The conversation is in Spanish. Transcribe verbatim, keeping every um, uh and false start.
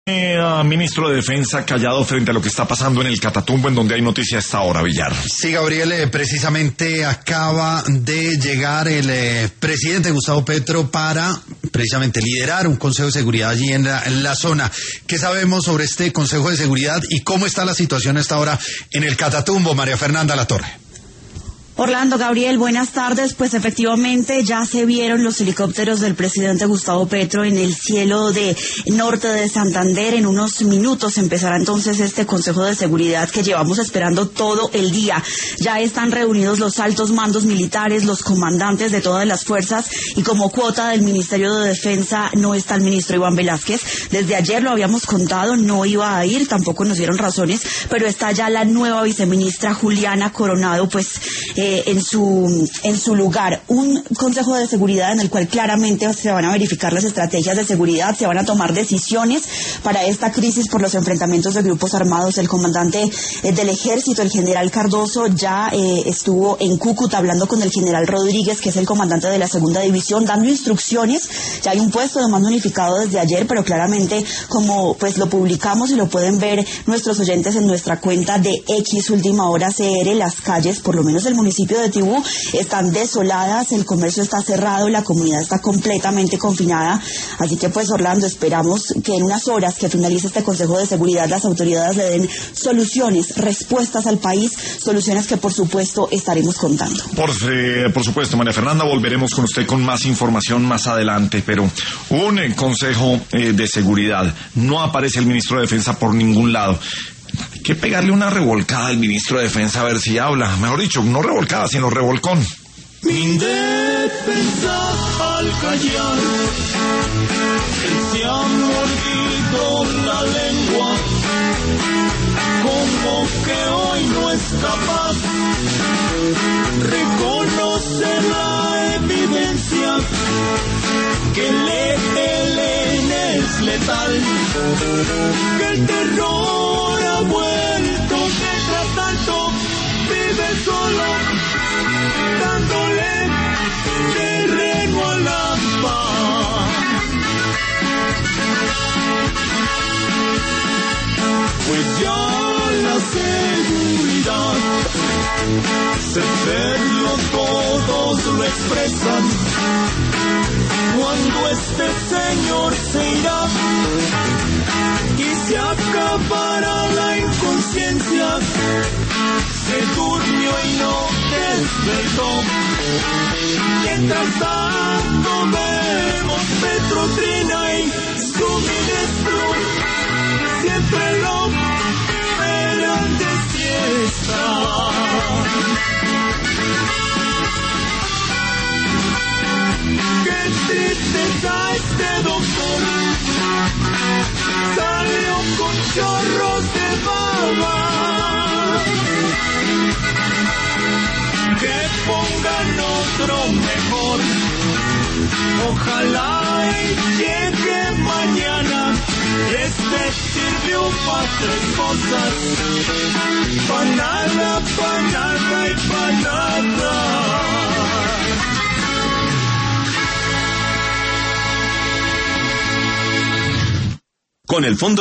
Eh, ministro de Defensa callado frente a lo que está pasando en el Catatumbo, en donde hay noticia a esta hora, Villar. Sí, Gabriel, eh, precisamente acaba de llegar el eh, presidente Gustavo Petro para precisamente liderar un Consejo de Seguridad allí en la, en la zona. ¿Qué sabemos sobre este Consejo de Seguridad y cómo está la situación a esta hora en el Catatumbo, María Fernanda Latorre? Orlando, Gabriel, buenas tardes. Pues efectivamente ya se vieron los helicópteros del presidente Gustavo Petro en el cielo de norte de Santander. En unos minutos empezará entonces este Consejo de Seguridad que llevamos esperando todo el día. Ya están reunidos los altos mandos militares, los comandantes de todas las fuerzas, y como cuota del Ministerio de Defensa no está el ministro Iván Velázquez. Desde ayer lo habíamos contado, no iba a ir, tampoco nos dieron razones, pero está ya la nueva viceministra Juliana Coronado, pues eh, en su en su lugar. Un Consejo de Seguridad en el cual claramente se van a verificar las estrategias de seguridad, se van a tomar decisiones para esta crisis por los enfrentamientos de grupos armados. El comandante eh, del Ejército, el general Cardoso, ya eh, estuvo en Cúcuta hablando con el general Rodríguez, que es el comandante de la segunda división, dando instrucciones. Ya hay un puesto de mando unificado desde ayer, pero claramente, como pues lo publicamos y lo pueden ver nuestros oyentes en nuestra cuenta de X Última Hora C R, las calles, por lo menos el municipio de Tibú, están desoladas, el comercio está cerrado, la comunidad está completamente confinada. Así que pues, Orlando, esperamos que en unas horas que finalice este Consejo de Seguridad las autoridades le den soluciones, respuestas al país, soluciones que por supuesto estaremos contando. Por, eh, por supuesto, María Fernanda, volveremos con usted con más información más adelante, pero un eh, Consejo eh, de Seguridad, no aparece el ministro de Defensa por ningún lado. Hay que pegarle una revolcada al ministro de Defensa a ver si habla. Mejor dicho, no revolcada, sino revolcón. Indefensa al callar, él se ha mordido la lengua, como que hoy no es capaz, reconoce la evidencia, que el E L N es letal, que el terror ha vuelto, mientras tanto vive solo, dándole terreno a la paz. Pues ya la seguridad, se perdió, todos lo expresan. Cuando este señor se irá y se acabará la inconsciencia, se durmió y no despertó. Mientras tanto vemos Petro, Trina y su ministro siempre lo esperan de siesta. Qué tristeza este doctor, salió con chorros de baba. Que pongan otro mejor, ojalá y llegue mañana. Este sirvió para tres cosas, pa' nada, pa' nada y pa' nada. Con el Fondo